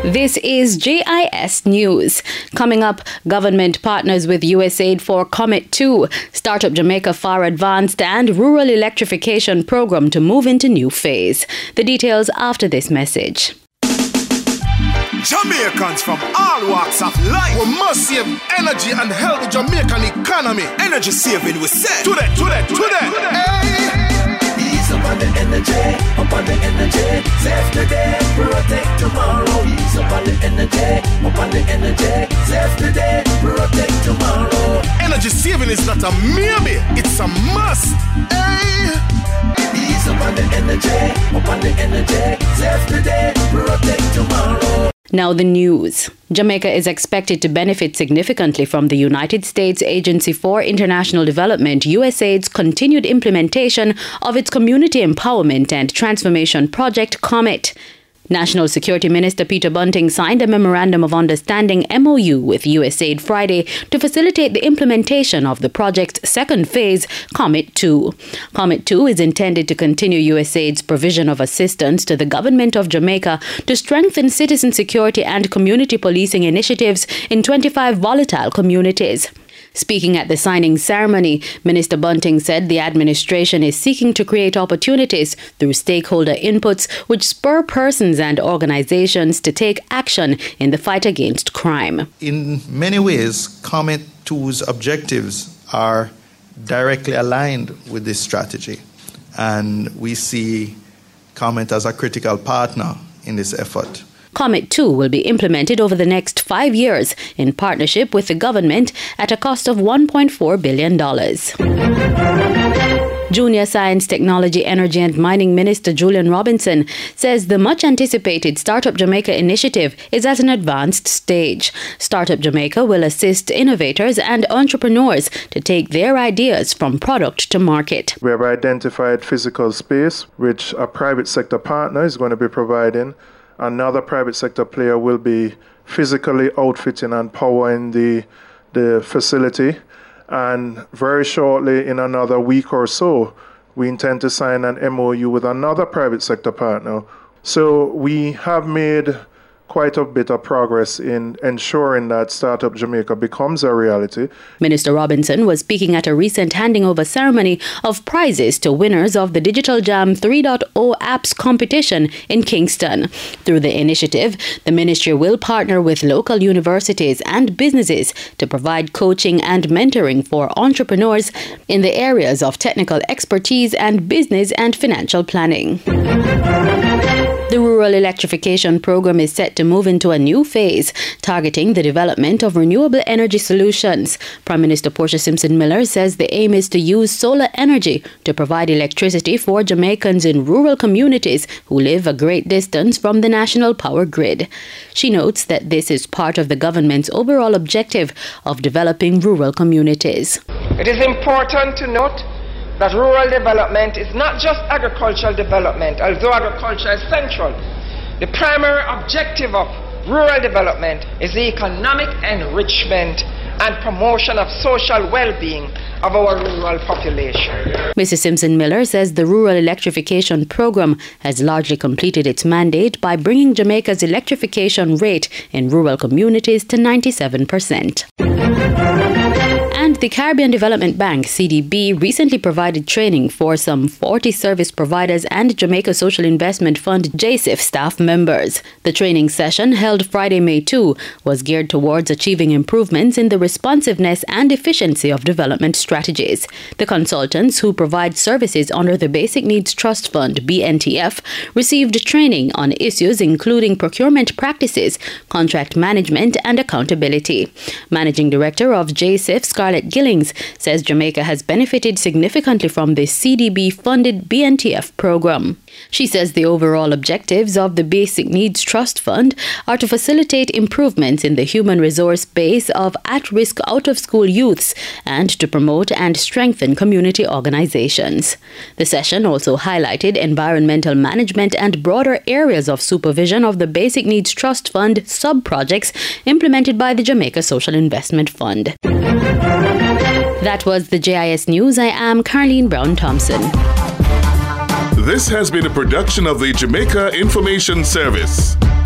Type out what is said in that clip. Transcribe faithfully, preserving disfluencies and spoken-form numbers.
This is J I S News. Coming up, government partners with U S A I D for Comet two, Startup Jamaica far advanced, and rural electrification program to move into new phase. The details after this message. Jamaicans from all walks of life, we must save energy and help the Jamaican economy. Energy saving, we say. Today, today, today. Hey. Ease up on the energy, up on the energy. Save today, protect tomorrow. Ease up on the energy, up on the energy. Save today, protect tomorrow. Energy saving is not a maybe, it's a must. Hey. Ease up on the energy, up on the energy. Save today, protect tomorrow. Now the news. Jamaica is expected to benefit significantly from the United States Agency for International Development, U S A I D's continued implementation of its Community Empowerment and Transformation Project, COMET. National Security Minister Peter Bunting signed a Memorandum of Understanding M O U with U S A I D Friday to facilitate the implementation of the project's second phase, Comet two. Comet two is intended to continue U S A I D's provision of assistance to the Government of Jamaica to strengthen citizen security and community policing initiatives in twenty-five volatile communities. Speaking at the signing ceremony, Minister Bunting said the administration is seeking to create opportunities through stakeholder inputs which spur persons and organizations to take action in the fight against crime. In many ways, Comet two's objectives are directly aligned with this strategy, and we see Comet as a critical partner in this effort. Comet two will be implemented over the next five years in partnership with the government at a cost of one point four billion dollars. Junior Science, Technology, Energy and Mining Minister Julian Robinson says the much-anticipated Startup Jamaica initiative is at an advanced stage. Startup Jamaica will assist innovators and entrepreneurs to take their ideas from product to market. We have identified physical space, which a private sector partner is going to be providing. Another private sector player will be physically outfitting and powering the, the facility. And very shortly, in another week or so, we intend to sign an M O U with another private sector partner. So we have made quite a bit of progress in ensuring that Startup Jamaica becomes a reality. Minister Robinson was speaking at a recent handing over ceremony of prizes to winners of the Digital Jam three point oh apps competition in Kingston. Through the initiative, the ministry will partner with local universities and businesses to provide coaching and mentoring for entrepreneurs in the areas of technical expertise and business and financial planning. The rural electrification program is set to move into a new phase, targeting the development of renewable energy solutions. Prime Minister Portia Simpson Miller says the aim is to use solar energy to provide electricity for Jamaicans in rural communities who live a great distance from the national power grid. She notes that this is part of the government's overall objective of developing rural communities. It is important to note that rural development is not just agricultural development, although agriculture is central. The primary objective of rural development is the economic enrichment and promotion of social well-being of our rural population. Missus Simpson Miller says the rural electrification program has largely completed its mandate by bringing Jamaica's electrification rate in rural communities to ninety-seven percent. And the Caribbean Development Bank, C D B, recently provided training for some forty service providers and Jamaica Social Investment Fund, J S I F, staff members. The training session, held Friday, May second, was geared towards achieving improvements in the responsiveness and efficiency of development strategies. The consultants, who provide services under the Basic Needs Trust Fund, B N T F, received training on issues including procurement practices, contract management and accountability. Managing Director of J S I F, Scarlett Gillings, says Jamaica has benefited significantly from the C D B-funded B N T F program. She says the overall objectives of the Basic Needs Trust Fund are to facilitate improvements in the human resource base of at-risk out-of-school youths and to promote and strengthen community organizations. The session also highlighted environmental management and broader areas of supervision of the Basic Needs Trust Fund sub-projects implemented by the Jamaica Social Investment Fund. That was the J I S News. I am Carleen Brown-Thompson. This has been a production of the Jamaica Information Service.